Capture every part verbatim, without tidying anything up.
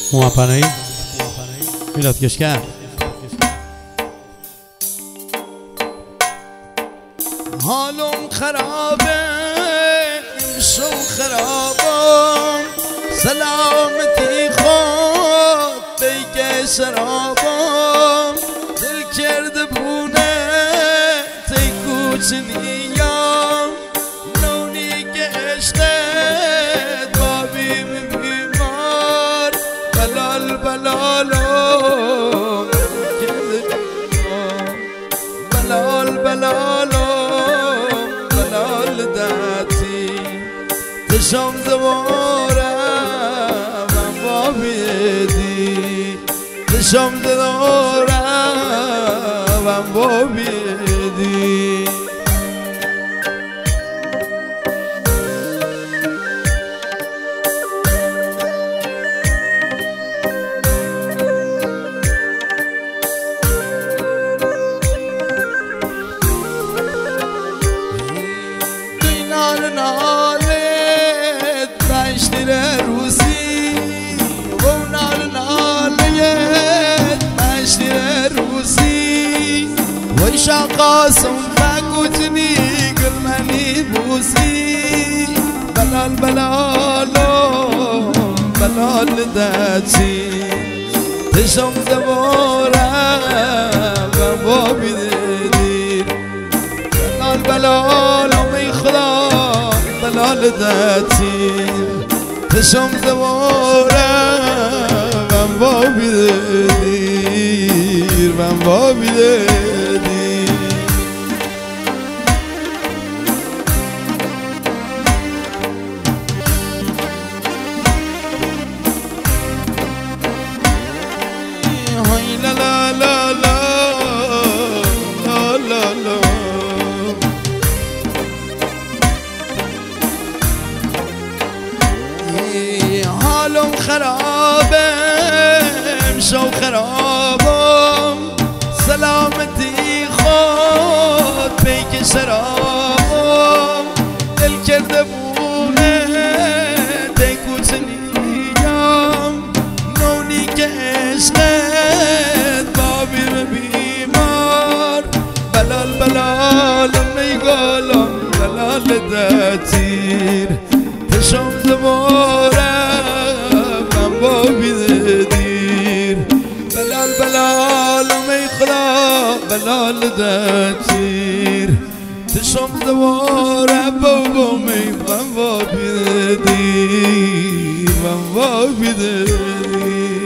موفنایی میلاد کشکر. حالم خرابه شو خرابم، سلامتی خود بیگه شرابم، دل کرده بونه تی کوچنیم، نونی که عشقت بابیم بیمار، بلال بلالم بلال بلالم بلال داتی تشم زوارم من بابیدی، تشم زوارم من بابیدی. نالت بشتر روسی و نال نالت بشتر روسی وی شاقاسم فکوتنی گلمنی بوسی، بلال بلالم بلال داتی تشم زوارم و بابی دیدی، بلال بلالم ای خدا بلال داتی تشم زوارم من بابی دیر من بابی دیر. های لا لا لا لا لا لا حالم خرابم شو خرابم، سلامتی خود پیک شرابم، دل کرده بونه دیکوچنیم، نونی که عشقت بابیم بیمار، بلال بلالم میگالم بلال داتیر تشم زوارم من بابی دیر، بلال بلالم ای خدا بلال داتیر تشم زوارم بابام ای من بابی دیر من بابی دیر.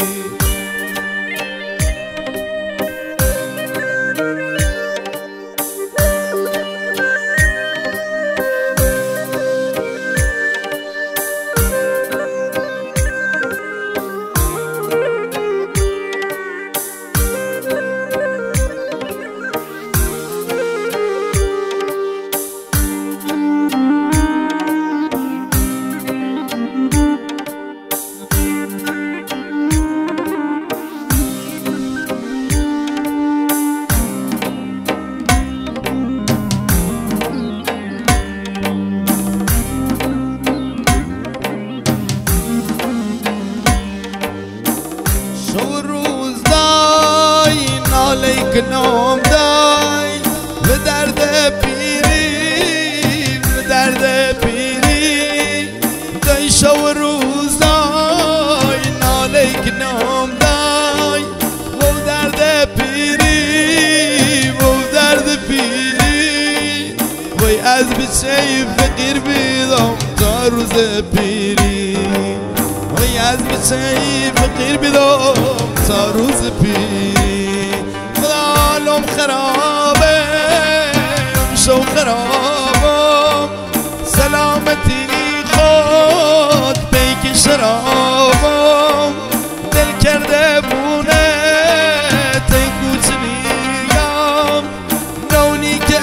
علیک نام دای به درد پیری به درد پیری دای شو روز دای علیک نام دای و درد پیری و درد پیری وی از بچه فقیر بیدم تا روز پیری، وی از بچه فقیر بیدم تا روز پیری. حالم خرابم شو خرابم، سلامتی خود بیک شرابم، دل کرده بونه تی کوچنیم، نونی که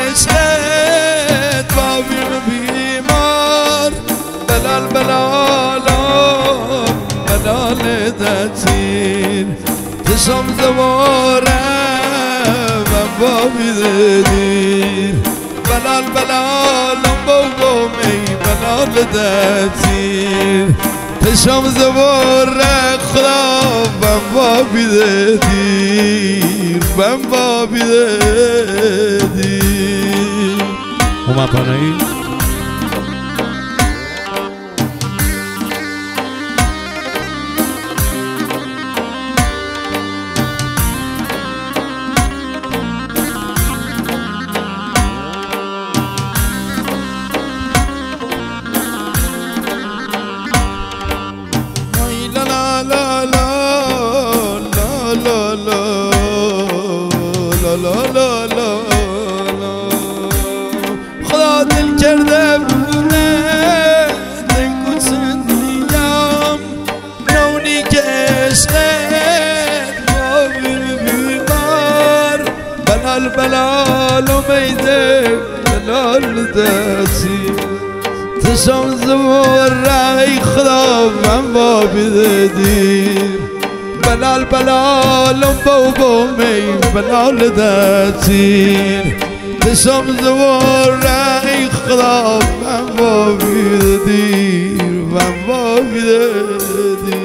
عشقت بابیم بیمار، بلال بلالم بلال داتیر تشم زوارم من بابی دیر، بلال بلالم بابام ای بلال داتیر تشم زوارم خدا من با بیده دیر من با بیده دیر اومد پانایی لا لا لا خدا دل کرده بونه دل کسندیم نونی که عشقت با بیمار بلال بلال و میده بلال دستی تشم زمور رای خدا من با بیده دیر بلال بلال بابا می بلال داتیر تشم زور رای خدا من با بیده دیر من با بیده دیر